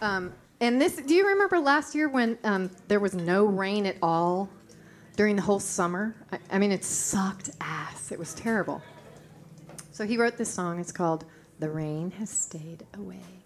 And this, do you remember last year when there was no rain at all during the whole summer? I mean, it sucked ass. It was terrible. So he wrote this song. It's called "The Rain Has Stayed Away."